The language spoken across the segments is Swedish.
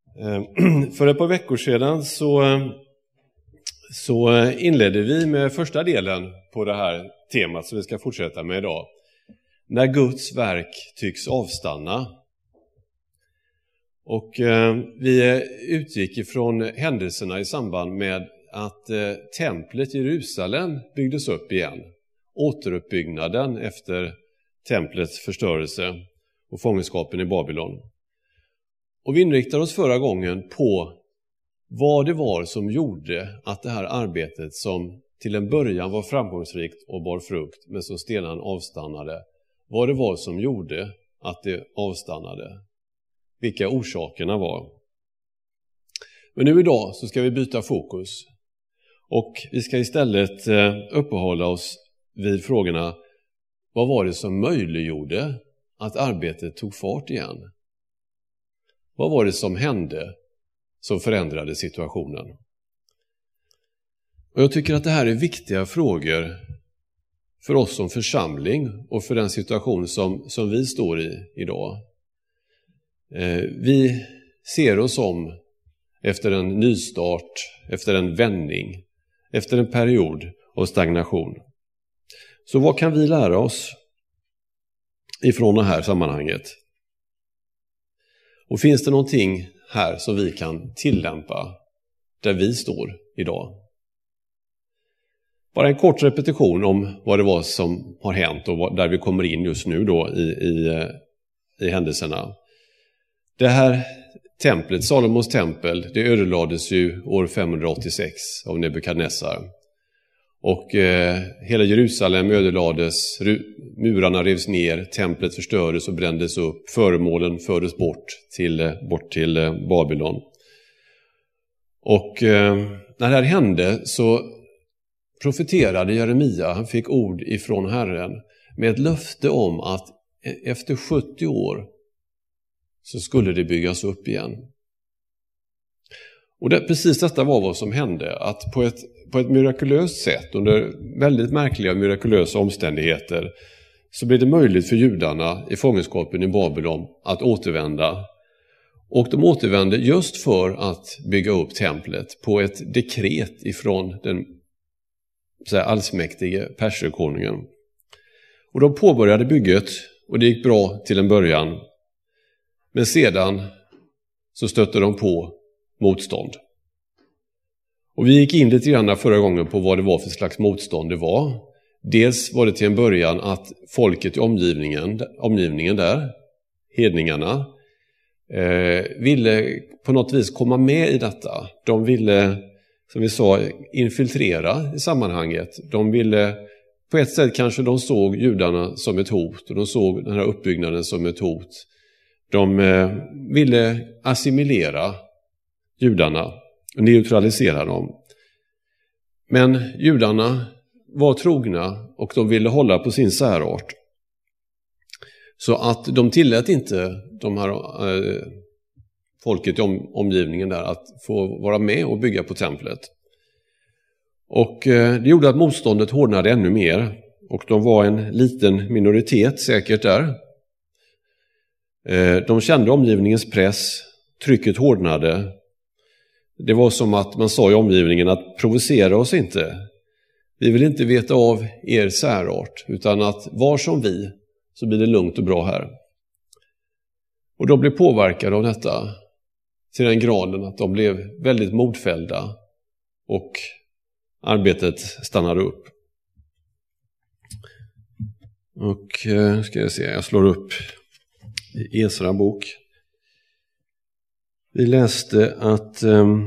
För ett par veckor sedan så inledde vi med första delen på det här temat som vi ska fortsätta med idag. När Guds verk tycks avstanna. Och vi utgick ifrån händelserna i samband med att templet i Jerusalem byggdes upp igen. Återuppbyggnaden efter templets förstörelse och fångenskapen i Babylon. Och vi inriktar oss förra gången på vad det var som gjorde att det här arbetet som till en början var framgångsrikt och bar frukt men som sedan avstannade. Vad det var som gjorde att det avstannade. Vilka orsakerna var. Men nu idag så ska vi byta fokus. Och vi ska istället uppehålla oss vid frågorna. Vad var det som möjliggjorde att arbetet tog fart igen? Vad var det som hände som förändrade situationen? Och jag tycker att det här är viktiga frågor för oss som församling och för den situation som vi står i idag. Vi ser oss om efter en nystart, efter en vändning, efter en period av stagnation. Så vad kan vi lära oss ifrån det här sammanhanget? Och finns det någonting här som vi kan tillämpa där vi står idag? Bara en kort repetition om vad det var som har hänt och där vi kommer in just nu då i händelserna. Det här templet, Salomos tempel, det ödelades ju år 586 av Nebukadnessar. Och hela Jerusalem ödelades, murarna revs ner, templet förstördes och brändes upp, föremålen fördes bort till Babylon. Och när det här hände så profeterade Jeremia, han fick ord ifrån Herren med ett löfte om att efter 70 år så skulle det byggas upp igen. Och precis detta var vad som hände, att på ett mirakulöst sätt, under väldigt märkliga mirakulösa omständigheter, så blev det möjligt för judarna i fångenskapen i Babylon att återvända. Och de återvände just för att bygga upp templet på ett dekret ifrån den allsmäktige perserkonungen. Och de påbörjade bygget och det gick bra till en början. Men sedan så stötte de på motstånd. Och vi gick in lite grann förra gången på vad det var för slags motstånd det var. Dels var det till en början att folket i omgivningen där, hedningarna, ville på något vis komma med i detta. De ville, som vi sa, infiltrera i sammanhanget. De ville, på ett sätt kanske de såg judarna som ett hot och de såg den här uppbyggnaden som ett hot. De ville assimilera judarna och neutralisera dem. Men judarna var trogna och de ville hålla på sin särart. Så att de tillät inte de här folket i omgivningen där att få vara med och bygga på templet. Och det gjorde att motståndet hårdnade ännu mer. Och de var en liten minoritet säkert där. De kände omgivningens press, trycket hårdnade. Det var som att man sa i omgivningen att provocera oss inte. Vi vill inte veta av er särart, utan att var som vi så blir det lugnt och bra här. Och de blev påverkade av detta till den graden att de blev väldigt modfällda och arbetet stannade upp. Och ska jag se, jag slår upp i Esra bok. Vi läste att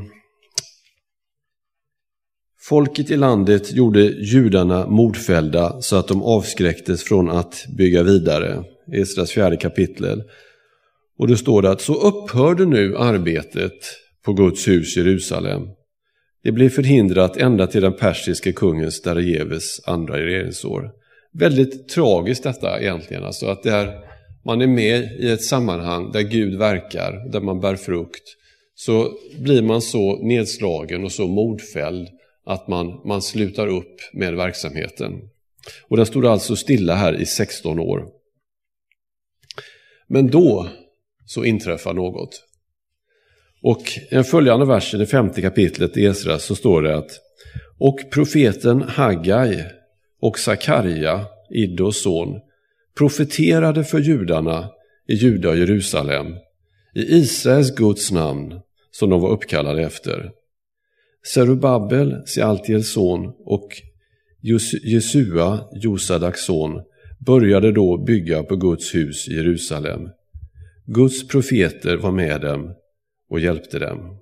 folket i landet gjorde judarna modfällda så att de avskräcktes från att bygga vidare. Esras 4:e kapitel. Och det står att så upphörde nu arbetet på Guds hus i Jerusalem. Det blev förhindrat ända till den persiske kungens Darejeves andra regeringsår. Väldigt tragiskt detta egentligen. Alltså att man är med i ett sammanhang där Gud verkar, där man bär frukt. Så blir man så nedslagen och så modfälld att man slutar upp med verksamheten. Och den stod alltså stilla här i 16 år. Men då så inträffar något. Och i den följande versen i 5:e kapitlet i Esra så står det att och profeten Haggai och Sakarja, Iddos son, profeterade för judarna i Juda och Jerusalem i Israels Guds namn som de var uppkallade efter. Zerubabel, Sealtiels son, och Jesua, Josadaks son, började då bygga på Guds hus i Jerusalem. Guds profeter var med dem och hjälpte dem.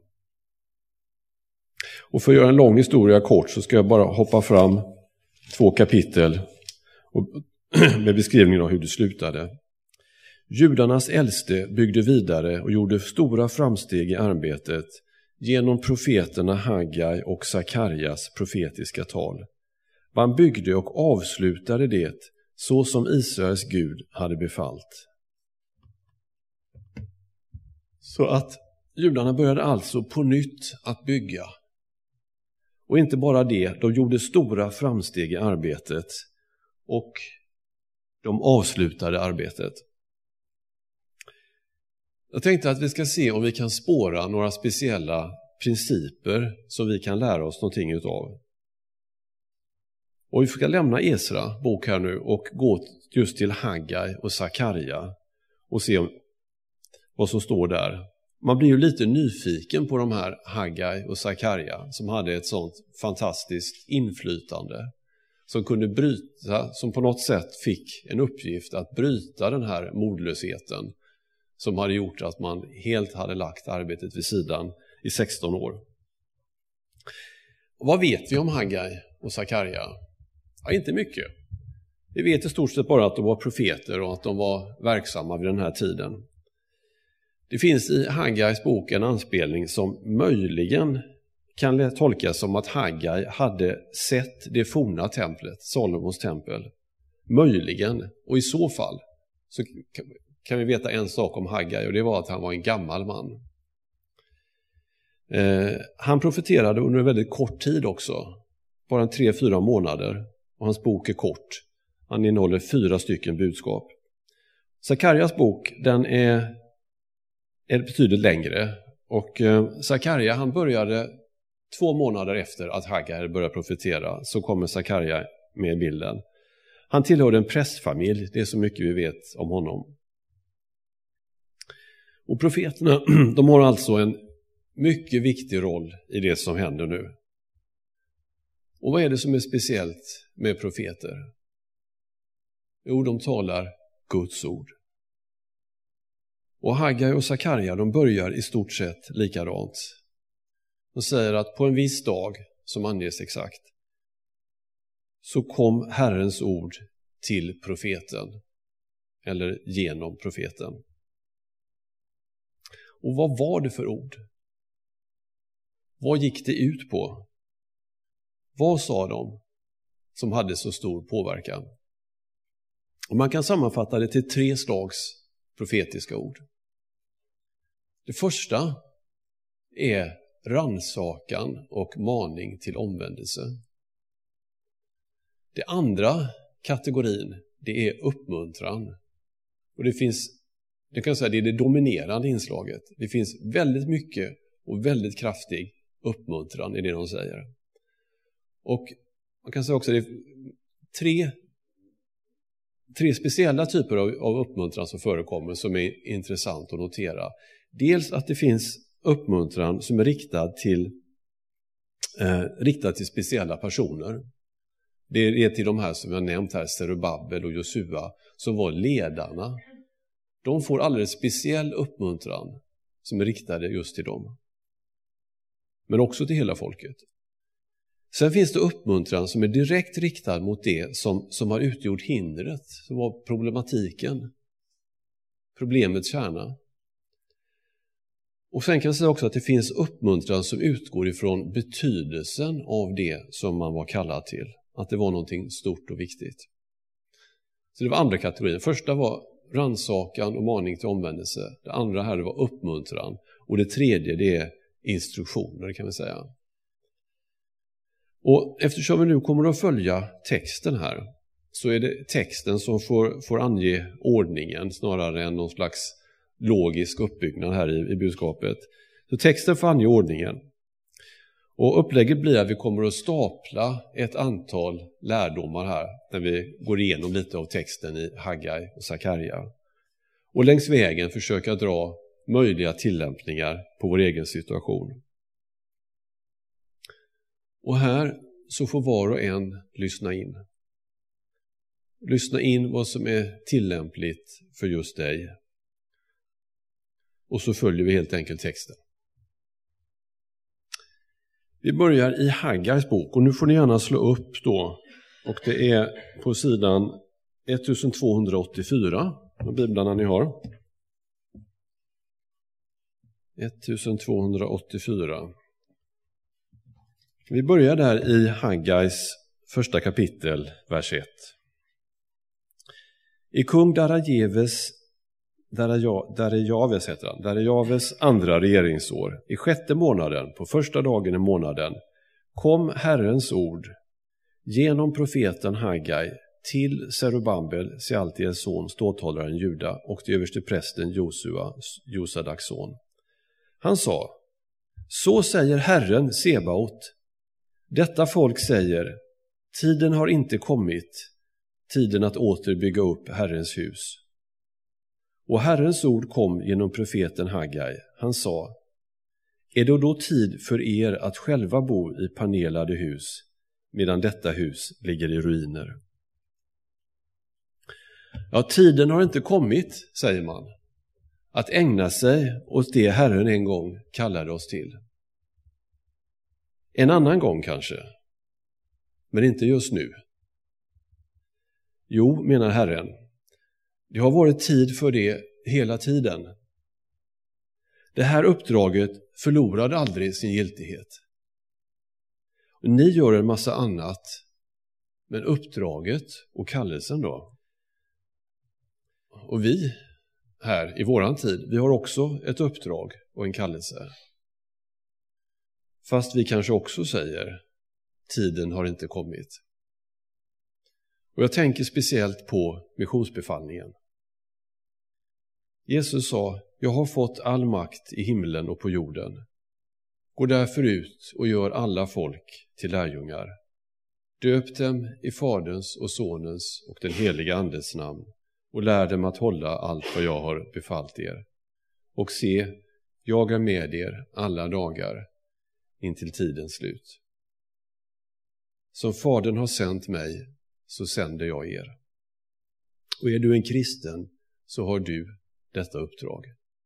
Och för att göra en lång historia kort så ska jag bara hoppa fram 2 kapitel med beskrivning av hur det slutade. Judarnas äldste byggde vidare och gjorde stora framsteg i arbetet genom profeterna Haggai och Sakarjas profetiska tal. Man byggde och avslutade det så som Israels Gud hade befallt. Så att judarna började alltså på nytt att bygga. Och inte bara det, de gjorde stora framsteg i arbetet och de avslutade arbetet. Jag tänkte att vi ska se om vi kan spåra några speciella principer som vi kan lära oss någonting utav. Och vi ska lämna Esra bok här nu och gå just till Haggai och Sakarja och se vad som står där. Man blir ju lite nyfiken på de här Haggai och Sakarja som hade ett sånt fantastiskt inflytande. Som kunde bryta, som på något sätt fick en uppgift att bryta den här modlösheten som hade gjort att man helt hade lagt arbetet vid sidan i 16 år. Och vad vet vi om Haggai och Sakarja? Ja, inte mycket. Vi vet i stort sett bara att de var profeter och att de var verksamma vid den här tiden. Det finns i Haggais bok en anspelning som möjligen kan tolkas som att Haggai hade sett det forna templet, Salomos tempel. Möjligen, och i så fall så kan vi veta en sak om Haggai, och det var att han var en gammal man. Han profeterade under en väldigt kort tid också, bara 3-4 månader, och hans bok är kort. Han innehåller 4 stycken budskap. Sakarjas bok, den är betydligt längre, och Sakarja, han började 2 månader efter att Haggai började profetera, så kommer Sakarja med i bilden. Han tillhörde en prästfamilj, det är så mycket vi vet om honom. Och profeterna, de har alltså en mycket viktig roll i det som händer nu. Och vad är det som är speciellt med profeter? Jo, de talar Guds ord. Och Haggai och Sakarja, de börjar i stort sett likadant. De säger att på en viss dag, som anges exakt, så kom Herrens ord till profeten, eller genom profeten. Och vad var det för ord? Vad gick det ut på? Vad sa de som hade så stor påverkan? Och man kan sammanfatta det till 3 slags profetiska ord. Det första är rannsakan och maning till omvändelse. Det andra kategorin, det är uppmuntran. Och det kan säga det är det dominerande inslaget. Det finns väldigt mycket och väldigt kraftig uppmuntran i det de säger. Och man kan säga också att det är tre speciella typer av uppmuntran som förekommer som är intressant att notera. Dels att det finns uppmuntran som är riktad till speciella personer. Det är till de här som jag nämnt här, Zerubabel och Josua, som var ledarna. De får alldeles speciell uppmuntran som är riktade just till dem. Men också till hela folket. Sen finns det uppmuntran som är direkt riktad mot det som har utgjort hindret, som var problematiken, problemets kärna. Och sen kan jag säga också att det finns uppmuntran som utgår ifrån betydelsen av det som man var kallad till. Att det var någonting stort och viktigt. Så det var andra kategorin. Första var rannsakan och maning till omvändelse. Det andra här var uppmuntran. Och det tredje, det är instruktioner, kan vi säga. Och eftersom vi nu kommer att följa texten här, så är det texten som får ange ordningen snarare än någon slags logisk uppbyggnad här i budskapet. Så texten får ange ordningen. Och upplägget blir att vi kommer att stapla ett antal lärdomar här när vi går igenom lite av texten i Haggai och Sakarja. Och längs vägen försöka dra möjliga tillämpningar på vår egen situation. Och här så får var och en lyssna in. Lyssna in vad som är tillämpligt för just dig. Och så följer vi helt enkelt texten. Vi börjar i Haggais bok och nu får ni gärna slå upp då. Och det är på sidan 1284, de biblarna ni har. 1284. Vi börjar där i Haggais första kapitel, vers 1. I kung Darejaves andra regeringsår, i 6:e månaden, på första dagen i månaden, kom Herrens ord genom profeten Haggai till Zerubabel, Sealtiels son, ståthållaren Juda, och till översteprästen Josua, Josadaks son. Han sa: så säger Herren Sebaot, detta folk säger, tiden har inte kommit, tiden att åter bygga upp Herrens hus. Och Herrens ord kom genom profeten Haggai. Han sa: är det då tid för er att själva bo i panelade hus, medan detta hus ligger i ruiner? Ja, tiden har inte kommit, säger man, att ägna sig åt det Herren en gång kallade oss till. En annan gång kanske, men inte just nu. Jo, menar Herren, det har varit tid för det hela tiden. Det här uppdraget förlorade aldrig sin giltighet. Ni gör en massa annat, men uppdraget och kallelsen då? Och vi här i våran tid, vi har också ett uppdrag och en kallelse. Fast vi kanske också säger, tiden har inte kommit. Och jag tänker speciellt på missionsbefallningen. Jesus sa: jag har fått all makt i himlen och på jorden. Gå därför ut och gör alla folk till lärjungar. Döp dem i Faderns och Sonens och den heliga Andes namn och lär dem att hålla allt vad jag har befallt er. Och se, jag är med er alla dagar intill tidens slut. Som Fadern har sänt mig, så sänder jag er. Och är du en kristen, så har du detta uppdrag.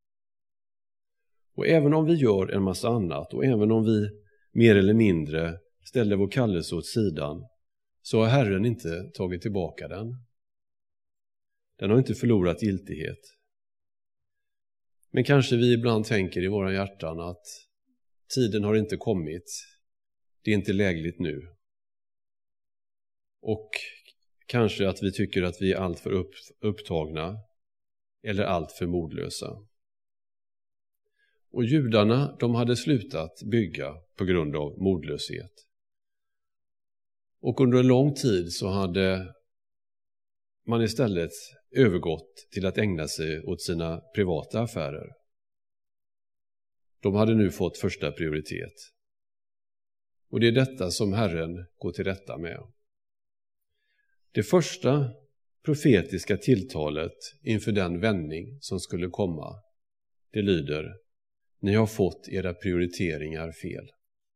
Och även om vi gör en massa annat, och även om vi mer eller mindre ställer vår kallelse åt sidan, så har Herren inte tagit tillbaka den. Den har inte förlorat giltighet. Men kanske vi ibland tänker i våra hjärtan att tiden har inte kommit, det är inte lägligt nu. Och kanske att vi tycker att vi är allt för upptagna eller allt för modlösa. Och judarna, de hade slutat bygga på grund av modlöshet. Och under en lång tid så hade man istället övergått till att ägna sig åt sina privata affärer. De hade nu fått första prioritet. Och det är detta som Herren går till rätta med. Det första profetiska tilltalet inför den vändning som skulle komma, det lyder: ni har fått era prioriteringar fel.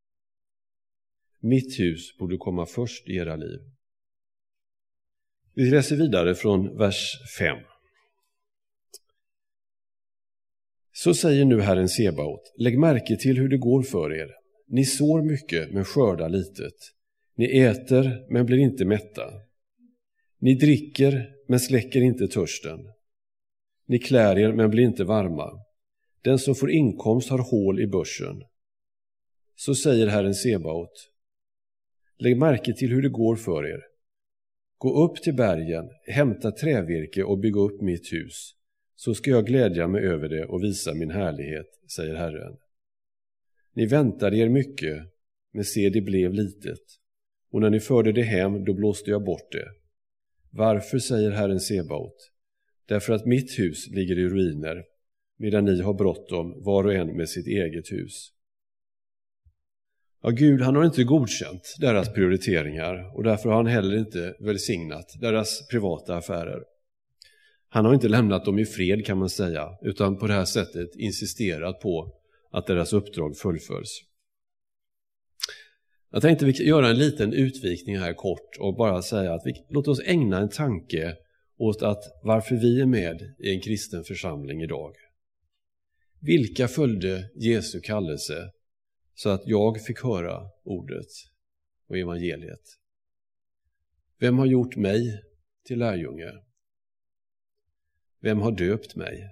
Mitt hus borde komma först i era liv. Vi läser vidare från vers 5. Så säger nu Herren Sebaot: lägg märke till hur det går för er. Ni sår mycket men skördar litet. Ni äter men blir inte mätta. Ni dricker men släcker inte törsten. Ni klär er men blir inte varma. Den som får inkomst har hål i börsen. Så säger Herren Sebaot: lägg märke till hur det går för er. Gå upp till bergen, hämta trävirke och bygga upp mitt hus. Så ska jag glädja mig över det och visa min härlighet, säger Herren. Ni väntade er mycket, men se, det blev litet. Och när ni förde det hem, då blåste jag bort det. Varför, säger Herren Sebaot? Därför att mitt hus ligger i ruiner, medan ni har bråttom, var och en med sitt eget hus. Ja, Gud, han har inte godkänt deras prioriteringar och därför har han heller inte välsignat deras privata affärer. Han har inte lämnat dem i fred, kan man säga, utan på det här sättet insisterat på att deras uppdrag fullföljs. Jag tänkte vi göra en liten utvikning här kort och bara säga att låt oss ägna en tanke åt att varför vi är med i en kristen församling idag. Vilka följde Jesu kallelse så att jag fick höra ordet och evangeliet? Vem har gjort mig till lärjunge? Vem har döpt mig?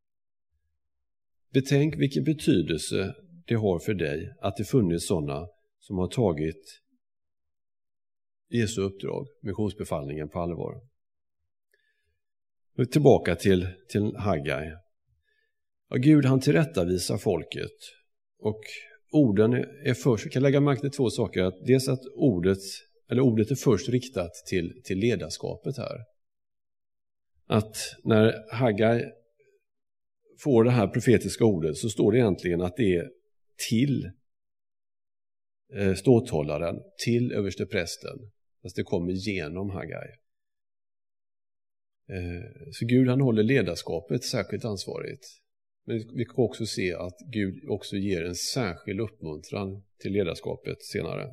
Betänk vilken betydelse det har för dig att det funnits sådana som har tagit Jesu uppdrag, missionsbefallningen, på allvar. Och tillbaka till Haggai. Ja, Gud, han tillrättavisar folket. Och orden är först, vi kan lägga märke till två saker. Att dels att ordet är först riktat till ledarskapet här. Att när Haggai får det här profetiska ordet så står det egentligen att det är till ståthållaren, till översteprästen. Fast det kommer genom Haggai. Så Gud, han håller ledarskapet särskilt ansvarigt. Men vi kan också se att Gud också ger en särskild uppmuntran till ledarskapet senare.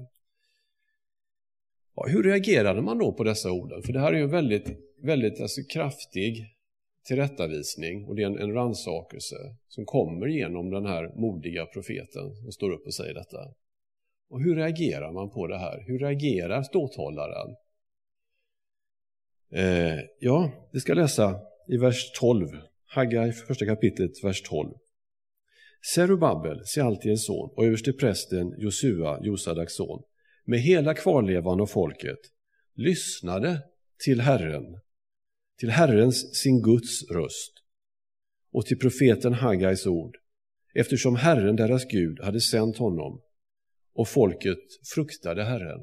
Ja, hur reagerade man då på dessa orden? För det här är ju en väldigt kraftig tillrättavisning och det är en rannsakelse som kommer genom den här modiga profeten som står upp och säger detta. Och hur reagerar man på det här? Hur reagerar ståthållaren? Vi ska läsa i vers 12. Haggai, första kapitlet, vers 12. Zerubabel, Sealtiels son, och översteprästen Josua, Josadaks son, med hela kvarlevan av folket, lyssnade till Herrens sin Guds röst, och till profeten Haggais ord, eftersom Herren deras Gud hade sänt honom, och folket fruktade Herren.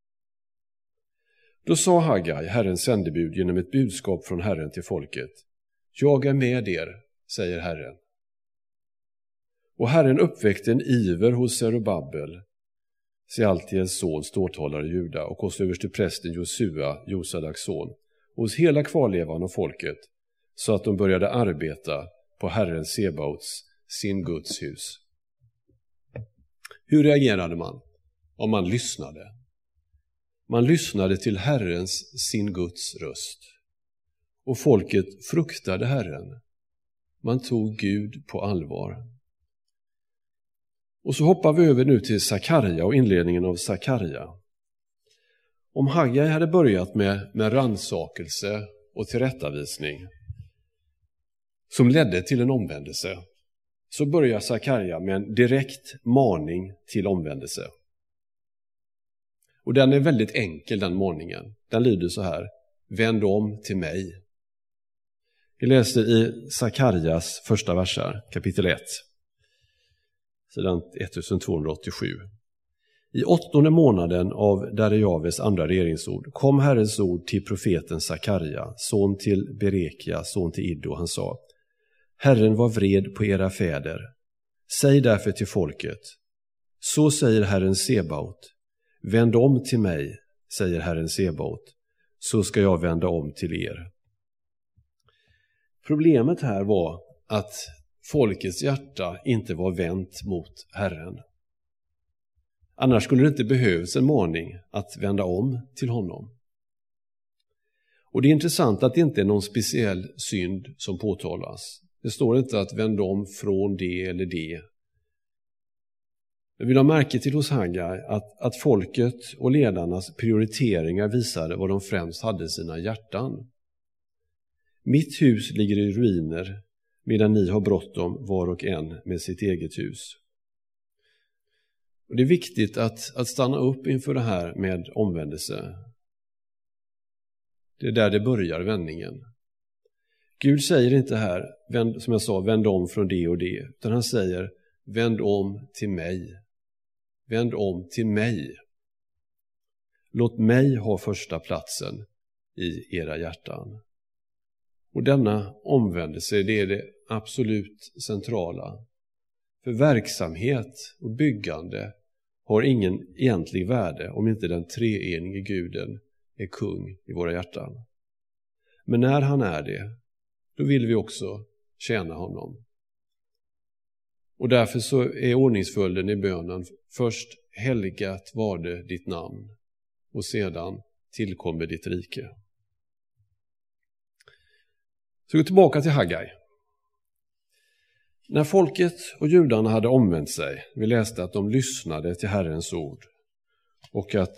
Då sa Haggai, Herrens sändebud, genom ett budskap från Herren till folket: jag är med er, säger Herren. Och Herren uppväckte en iver hos Zerubabel, Sealtiels son, ståthållare i Juda, och hos översteprästen Josua, Josadaks son, och hos hela kvarlevan av folket, så att de började arbeta på Herren Sebaots, sin Guds hus. Hur reagerade man? Om man lyssnade. Man lyssnade till Herrens, sin Guds röst. Och folket fruktade Herren. Man tog Gud på allvar. Och så hoppar vi över nu till Sakarja och inledningen av Sakarja. Om Haggai hade börjat med rannsakelse och tillrättavisning som ledde till en omvändelse, så börjar Sakarja med en direkt maning till omvändelse. Och den är väldigt enkel, den maningen. Den lyder så här: vänd om till mig. Vi läser i Sakarjas första versar, kapitel 1, sidan 1287. I 8:e månaden av Darejaves andra regeringsord kom Herrens ord till profeten Sakarja, son till Berekia, son till Iddo. Han sa: Herren var vred på era fäder. Säg därför till folket: så säger Herren Sebaot, vänd om till mig, säger Herren Sebaot, så ska jag vända om till er. Problemet här var att folkets hjärta inte var vänt mot Herren. Annars skulle det inte behövas en maning att vända om till honom. Och det är intressant att det inte är någon speciell synd som påtalas. Det står inte att vända om från det eller det. Jag vill ha märke till hos Haggai att folket och ledarnas prioriteringar visade vad de främst hade i sina hjärtan. Mitt hus ligger i ruiner, medan ni har bråttom var och en med sitt eget hus. Och det är viktigt att stanna upp inför det här med omvändelse. Det är där det börjar, vändningen. Gud säger inte här, som jag sa, vänd om från det och det, utan han säger, vänd om till mig. Vänd om till mig. Låt mig ha första platsen i era hjärtan. Och denna omvändelse, det är det absolut centrala. För verksamhet och byggande har ingen egentlig värde om inte den treenige guden är kung i våra hjärtan. Men när han är det, då vill vi också tjäna honom. Och därför så är ordningsföljden i bönen först helgat varde ditt namn och sedan tillkommer ditt rike. Så gå tillbaka till Haggai. När folket och judarna hade omvänt sig, vi läste att de lyssnade till Herrens ord och att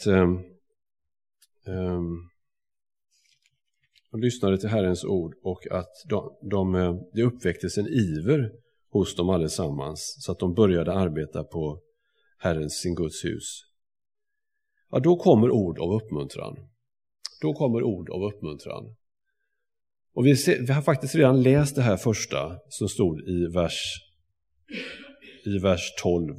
de lyssnade till Herrens ord och att det uppväcktes en iver hos dem allesammans så att de började arbeta på Herrens, sin Guds hus. Ja, då kommer ord av uppmuntran. Då kommer ord av uppmuntran. Och vi har faktiskt redan läst det här första som stod i vers 12,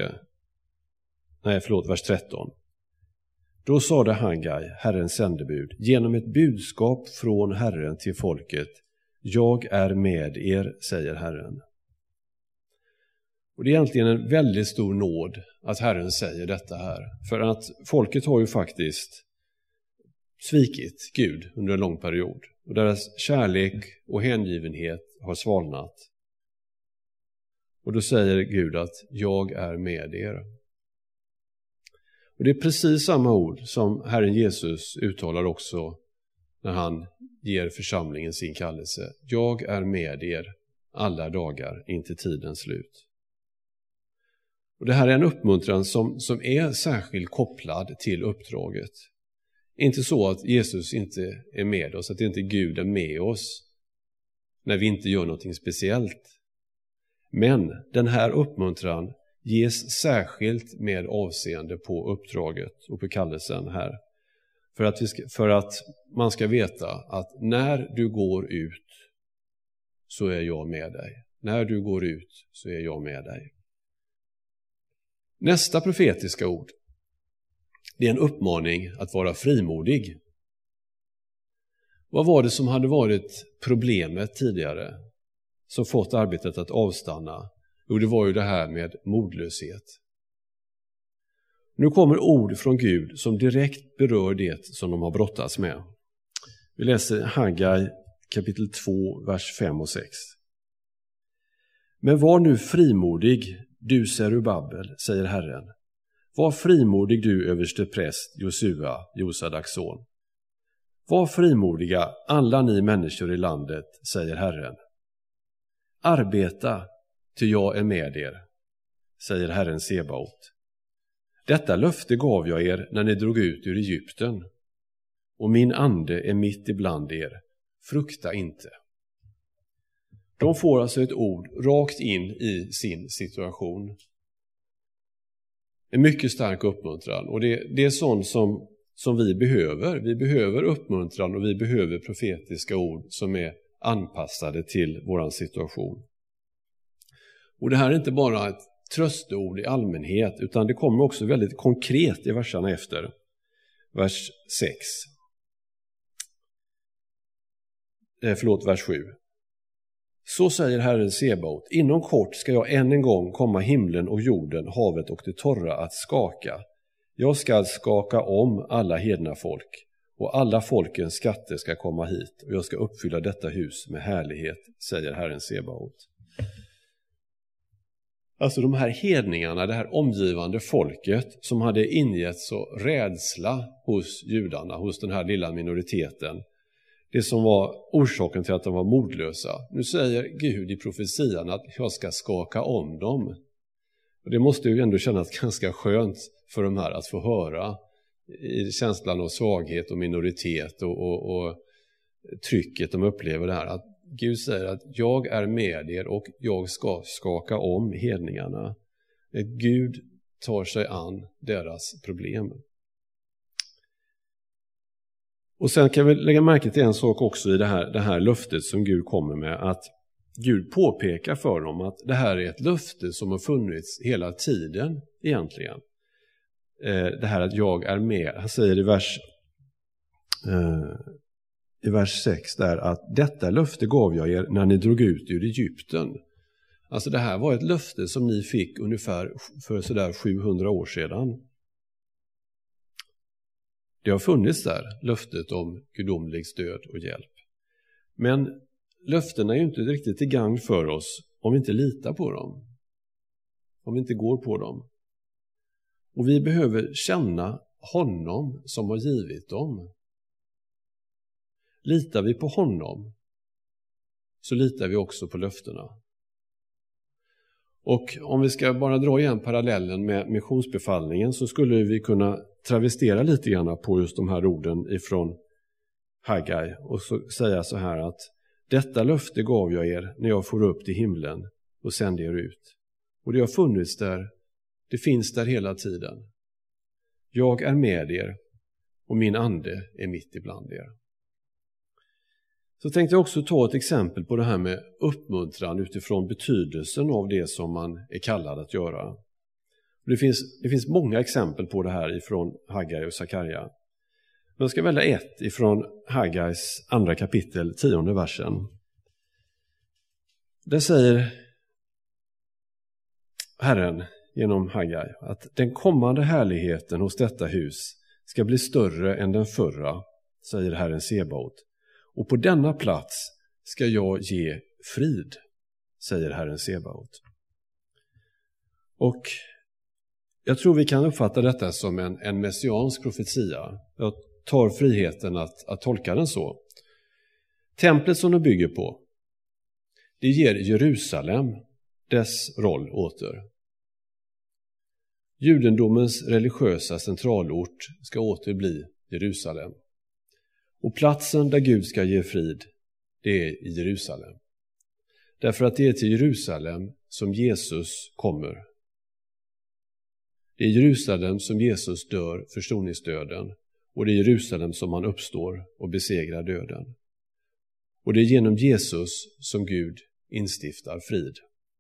vers 13. Då sade Haggai, Herrens sändebud, genom ett budskap från Herren till folket: jag är med er, säger Herren. Och det är egentligen en väldigt stor nåd att Herren säger detta här. För att folket har ju faktiskt svikit Gud under en lång period. Och deras kärlek och hängivenhet har svalnat. Och då säger Gud att jag är med er. Och det är precis samma ord som Herren Jesus uttalar också när han ger församlingen sin kallelse. Jag är med er alla dagar intill tidens slut. Och det här är en uppmuntran som är särskilt kopplad till uppdraget. Inte så att Jesus inte är med oss, att inte Gud är med oss när vi inte gör någonting speciellt. Men den här uppmuntran ges särskilt med avseende på uppdraget och på kallelsen här. För att man ska veta att när du går ut så är jag med dig. När du går ut så är jag med dig. Nästa profetiska ord, det är en uppmaning att vara frimodig. Vad var det som hade varit problemet tidigare som fått arbetet att avstanna? Jo, det var ju det här med modlöshet. Nu kommer ord från Gud som direkt berör det som de har brottats med. Vi läser Haggai kapitel 2, vers 5 och 6. Men var nu frimodig, du Serubabel, säger Herren. Var frimodig, du överstepräst Josua, Josadaks son. Var frimodiga, alla ni människor i landet, säger Herren. Arbeta, ty jag är med er, säger Herren Sebaot. Detta löfte gav jag er när ni drog ut ur Egypten, och min ande är mitt ibland er. Frukta inte. De får alltså ett ord rakt in i sin situation. En mycket stark uppmuntran, och det är sånt som vi behöver. Vi behöver uppmuntran och vi behöver profetiska ord som är anpassade till vår situation. Och det här är inte bara ett trösteord i allmänhet, utan det kommer också väldigt konkret i verserna efter. Vers 7. Så säger Herren Sebaot, inom kort ska jag än en gång komma himlen och jorden, havet och det torra att skaka. Jag ska skaka om alla hedna folk, och alla folkens skatter ska komma hit, och jag ska uppfylla detta hus med härlighet, säger Herren Sebaot. Alltså de här hedningarna, det här omgivande folket som hade ingett så rädsla hos judarna, hos den här lilla minoriteten. Det som var orsaken till att de var modlösa. Nu säger Gud i profetian att jag ska skaka om dem. Och det måste ju ändå kännas ganska skönt för de här att få höra i känslan av svaghet och minoritet och trycket de upplever det här. Att Gud säger att jag är med er och jag ska skaka om hedningarna. Att Gud tar sig an deras problem. Och sen kan vi lägga märke till en sak också i det här löftet som Gud kommer med. Att Gud påpekar för dem att det här är ett löfte som har funnits hela tiden egentligen. Det här att jag är med. Han säger i vers i vers 6 där att detta löfte gav jag er när ni drog ut ur Egypten. Alltså det här var ett löfte som ni fick ungefär för sådär 700 år sedan. Det har funnits där, löftet om gudomlig stöd och hjälp. Men löftena är ju inte riktigt till gagn för oss om vi inte litar på dem. Om vi inte går på dem. Och vi behöver känna honom som har givit dem. Litar vi på honom så litar vi också på löftena. Och om vi ska bara dra igen parallellen med missionsbefallningen så skulle vi kunna travestera lite grann på just de här orden ifrån Haggai och så säga så här att detta löfte gav jag er när jag for upp till himlen och sände er ut. Och det har funnits där, det finns där hela tiden. Jag är med er och min ande är mitt ibland er. Så tänkte jag också ta ett exempel på det här med uppmuntran utifrån betydelsen av det som man är kallad att göra. Det finns många exempel på det här ifrån Haggai och Sakarja. Men jag ska välja ett ifrån Haggais andra kapitel, 10:e versen. Där säger Herren genom Haggai att den kommande härligheten hos detta hus ska bli större än den förra, säger Herren Sebaot. Och på denna plats ska jag ge frid, säger Herren Sebaot. Och jag tror vi kan uppfatta detta som en messiansk profetia. Jag tar friheten att tolka den så. Templet som de bygger på, det ger Jerusalem dess roll åter. Judendomens religiösa centralort ska åter bli Jerusalem. Och platsen där Gud ska ge frid, det är i Jerusalem. Därför att det är till Jerusalem som Jesus kommer. Det är Jerusalem som Jesus dör försoningsdöden. Och det är Jerusalem som han uppstår och besegrar döden. Och det är genom Jesus som Gud instiftar frid.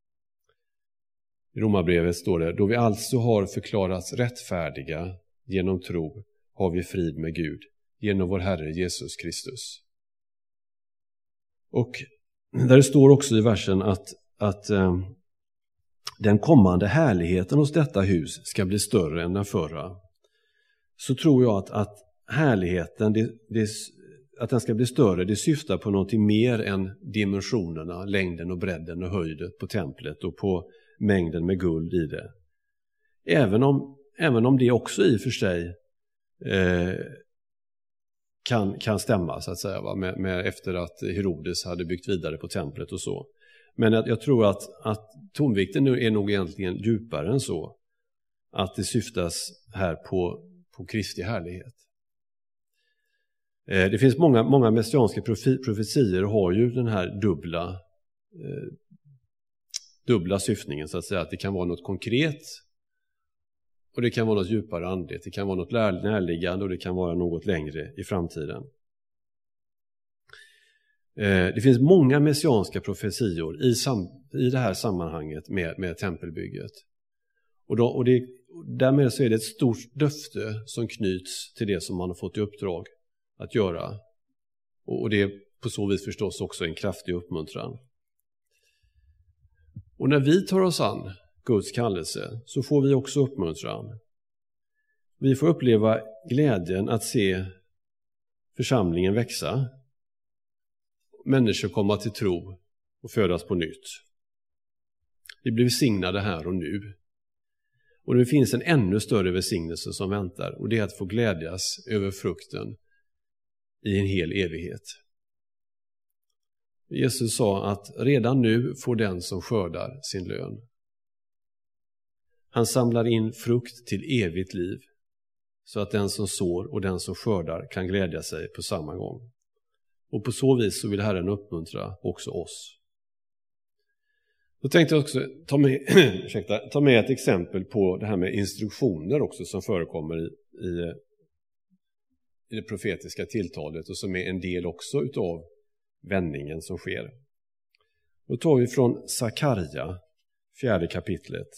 I Romarbrevet står det, då vi alltså har förklarats rättfärdiga genom tro har vi frid med Gud genom vår Herre Jesus Kristus. Och där står också i versen att den kommande härligheten hos detta hus ska bli större än den förra. Så tror jag att härligheten, att den ska bli större, det syftar på någonting mer än dimensionerna, längden och bredden och höjden på templet och på mängden med guld i det. Även om det också i och för sig kan stämma så att säga, med efter att Herodes hade byggt vidare på templet och så. Men jag tror att tonvikten nu är nog egentligen djupare än så. Att det syftas här på Kristi härlighet. Det finns många messianska profetier har ju den här dubbla syftningen så att säga. Att det kan vara något konkret och det kan vara något djupare andligt. Det kan vara något närliggande och det kan vara något längre i framtiden. Det finns många messianska profetior i det här sammanhanget med tempelbygget. Och därmed så är det ett stort löfte som knyts till det som man har fått i uppdrag att göra. Och det är på så vis förstås också en kraftig uppmuntran. Och när vi tar oss an Guds kallelse så får vi också uppmuntran. Vi får uppleva glädjen att se församlingen växa. Människor komma till tro och födas på nytt. Vi blir välsignade här och nu. Och det finns en ännu större välsignelse som väntar. Och det är att få glädjas över frukten i en hel evighet. Jesus sa att redan nu får den som skördar sin lön. Han samlar in frukt till evigt liv. Så att den som sår och den som skördar kan glädja sig på samma gång. Och på så vis så vill Herren uppmuntra också oss. Då tänkte jag också ta med ett exempel på det här med instruktioner också som förekommer i det profetiska tilltalet och som är en del också utav vändningen som sker. Då tar vi från Sakarja, 4:e kapitlet.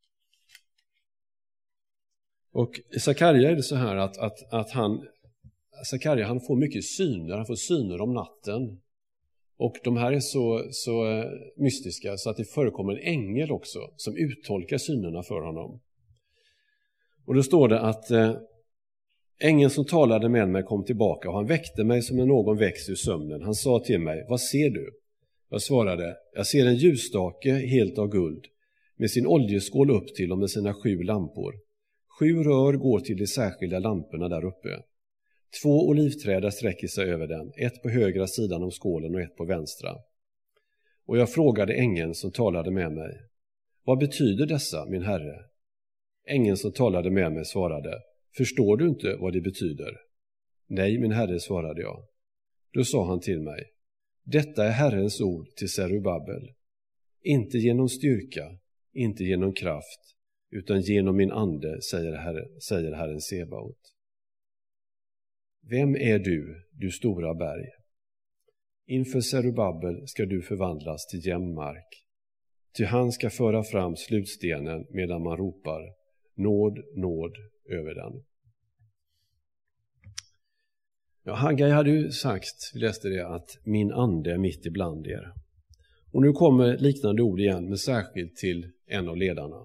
Och i Sakarja är det så här att Sakarja, han får mycket syner, han får syner om natten. Och de här är så mystiska så att det förekommer en ängel också som uttolkar synerna för honom. Och då står det att ängeln som talade med mig kom tillbaka och han väckte mig som när någon väcks ur sömnen. Han sa till mig, vad ser du? Jag svarade, jag ser en ljusstake helt av guld med sin oljeskål upp till och med sina 7 lampor. 7 rör går till de särskilda lamporna där uppe. 2 olivträdar sträcker sig över den, ett på högra sidan om skålen och ett på vänstra. Och jag frågade ängeln som talade med mig, vad betyder dessa, min herre? Ängeln som talade med mig svarade, förstår du inte vad det betyder? Nej, min herre, svarade jag. Då sa han till mig, detta är Herrens ord till Zerubabel. Inte genom styrka, inte genom kraft, utan genom min ande, säger Herren Sebaot. Vem är du, du stora berg? Inför Zerubabel ska du förvandlas till jämn mark. Ty han ska föra fram slutstenen medan man ropar, nåd, nåd över den. Ja, Haggai hade ju sagt, vi läste det, att min ande är mitt ibland er. Och nu kommer liknande ord igen, men särskilt till en av ledarna.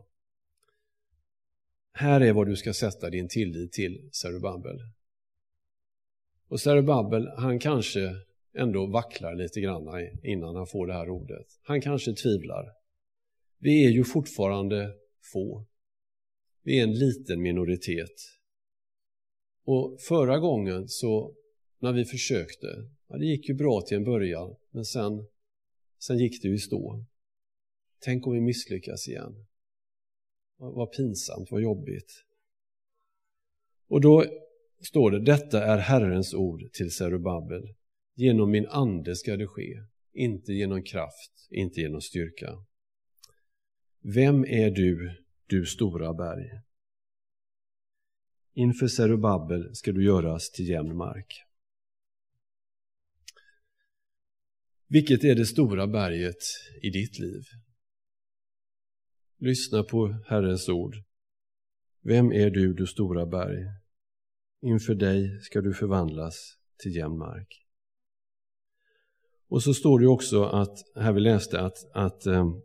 Här är vad du ska sätta din tillit till, Zerubabel. Och Zerubabel, han kanske ändå vacklar lite grann innan han får det här ordet. Han kanske tvivlar. Vi är ju fortfarande få. Vi är en liten minoritet. Och förra gången så, när vi försökte, det gick ju bra till en början, men sen gick det ju i stå. Tänk om vi misslyckas igen. Vad pinsamt, vad jobbigt. Och då står det, detta är Herrens ord till Zerubabel. Genom min ande ska det ske, inte genom kraft, inte genom styrka. Vem är du, du stora berg? Inför Zerubabel ska du göras till jämn mark. Vilket är det stora berget i ditt liv? Lyssna på Herrens ord. Vem är du, du stora berg? Inför dig ska du förvandlas till jämn mark. Och så står det också att, här vi läste att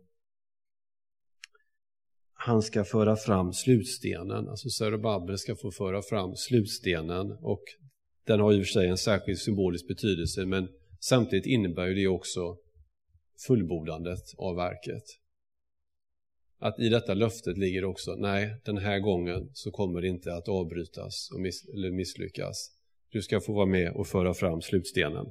han ska föra fram slutstenen. Alltså Zerubabel ska få föra fram slutstenen, och den har i och för sig en särskild symbolisk betydelse, men samtidigt innebär ju det också fullbordandet av verket. Att i detta löftet ligger också, nej, den här gången så kommer det inte att avbrytas eller misslyckas. Du ska få vara med och föra fram slutstenen.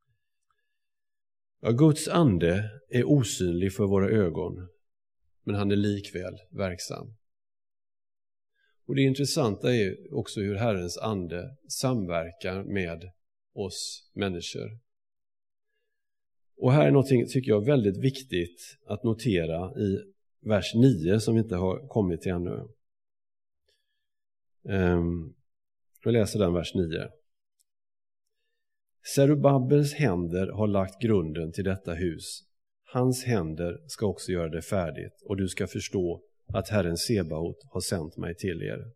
Ja, Guds ande är osynlig för våra ögon, men han är likväl verksam. Och det intressanta är också hur Herrens ande samverkar med oss människor. Och här är någonting, tycker jag, väldigt viktigt att notera i vers 9 som vi inte har kommit till ännu. Jag läser den vers 9. Zerubabels händer har lagt grunden till detta hus. Hans händer ska också göra det färdigt, och du ska förstå att Herren Sebaot har sänt mig till er.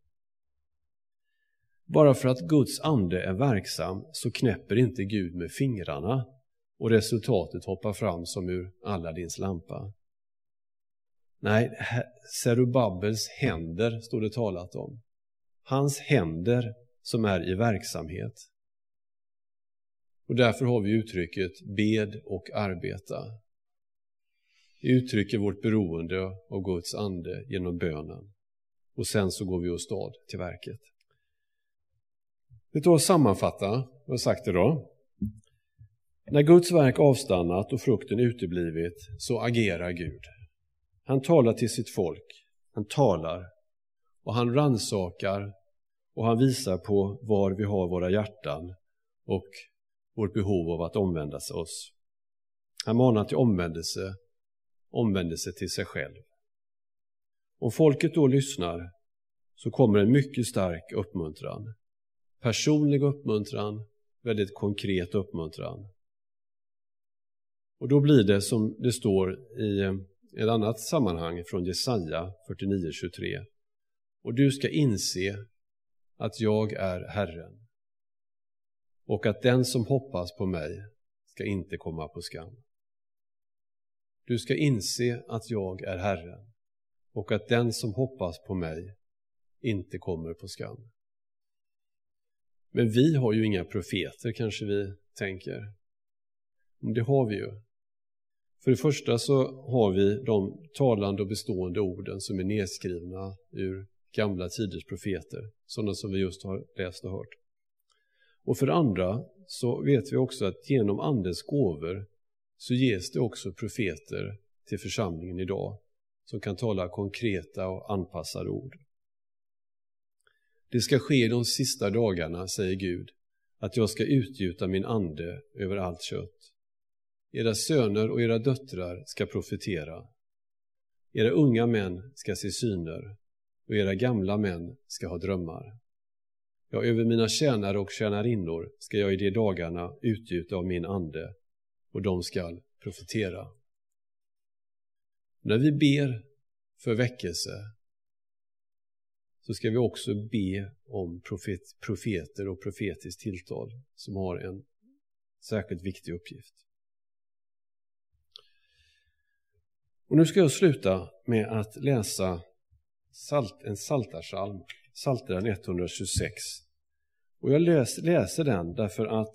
Bara för att Guds ande är verksam så knäpper inte Gud med fingrarna och resultatet hoppar fram som ur Aladdins lampa. Nej, Zerubabels händer står det talat om. Hans händer som är i verksamhet. Och därför har vi uttrycket bed och arbeta. Vi uttrycker vårt beroende av Guds ande genom bönen. Och sen så går vi åstad till verket. Vi tar och sammanfatta vad jag sagt idag. När Guds verk avstannat och frukten uteblivit så agerar Gud. Han talar till sitt folk. Han talar och han rannsakar och han visar på var vi har våra hjärtan och vårt behov av att omvända oss. Han manar till omvändelse till sig själv. Om folket då lyssnar så kommer en mycket stark uppmuntran. Personlig uppmuntran, väldigt konkret uppmuntran. Och då blir det som det står i ett annat sammanhang från Jesaja 49:23. Och du ska inse att jag är Herren. och att den som hoppas på mig ska inte komma på skam. Du ska inse att jag är Herren och att den som hoppas på mig inte kommer på skam. Men vi har ju inga profeter, kanske vi tänker. Men det har vi ju. För det första så har vi de talande och bestående orden som är nedskrivna ur gamla tiders profeter, sådana som vi just har läst och hört. Och för det andra så vet vi också att genom andens gåvor så ges det också profeter till församlingen idag som kan tala konkreta och anpassade ord. Det ska ske de sista dagarna, säger Gud, att jag ska utgjuta min ande över allt kött. Era söner och era döttrar ska profetera. Era unga män ska se syner och era gamla män ska ha drömmar. Ja, över mina tjänare och tjänarinnor ska jag i de dagarna utgjuta av min ande och de ska profetera. När vi ber för väckelse så ska vi också be om profeter och profetiskt tilltal som har en särskilt viktig uppgift. Och nu ska jag sluta med att läsa en psaltarpsalm, Psaltaren 126. Och jag läser den därför att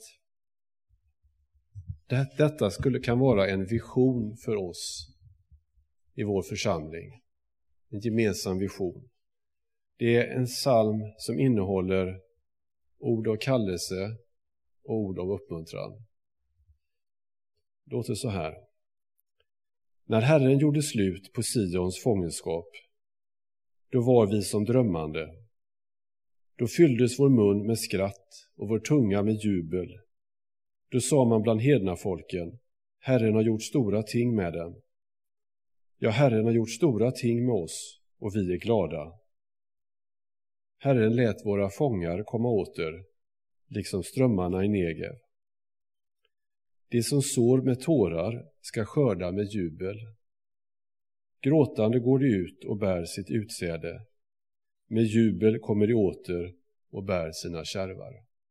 detta kan vara en vision för oss i vår församling. En gemensam vision. Det är en psalm som innehåller ord av kallelse och ord av uppmuntran. Det låter så här. När Herren gjorde slut på Sions fångenskap, då var vi som drömmande. Då fylldes vår mun med skratt och vår tunga med jubel. Då sa man bland hedna folken, Herren har gjort stora ting med dem. Ja, Herren har gjort stora ting med oss och vi är glada. Herren lät våra fångar komma åter, liksom strömmarna i Negev. Det som sår med tårar ska skörda med jubel. Gråtande går de ut och bär sitt utsäde. Med jubel kommer de åter och bär sina kärvar.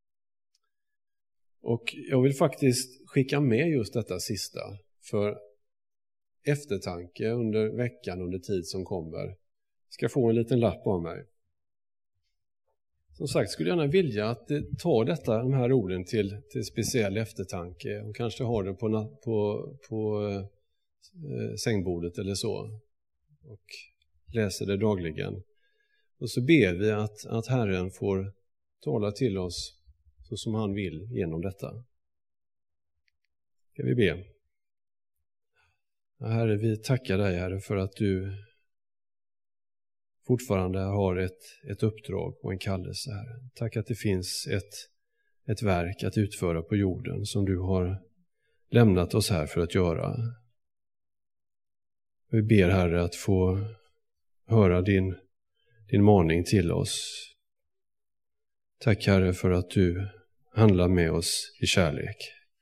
Och jag vill faktiskt skicka med just detta sista för eftertanke under veckan, under tid som kommer. Ska få en liten lapp av mig. Som sagt, skulle jag gärna vilja att ta de här orden till speciell eftertanke och kanske ha det på sängbordet eller så och läser det dagligen. Och så ber vi att Herren får tala till oss så som han vill genom detta. Ska vi be? Herre, vi tackar dig, Herre, för att du fortfarande har ett uppdrag och en kallelse, Herre. Tack att det finns ett verk att utföra på jorden som du har lämnat oss här för att göra. Vi ber, Herre, att få höra din maning till oss. Tack, Herre, för att du handlar med oss i kärlek.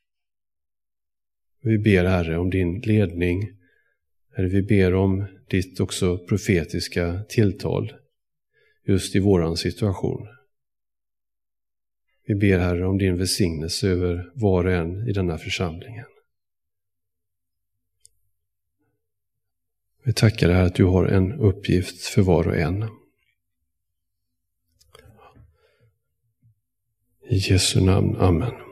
Vi ber, Herre, om din ledning. Herre, vi ber om ditt också profetiska tilltal just i våran situation. Vi ber, Herre, om din välsignelse över var och en i denna församlingen. Vi tackar dig, Herre, att du har en uppgift för var och en. I Jesu namn, amen.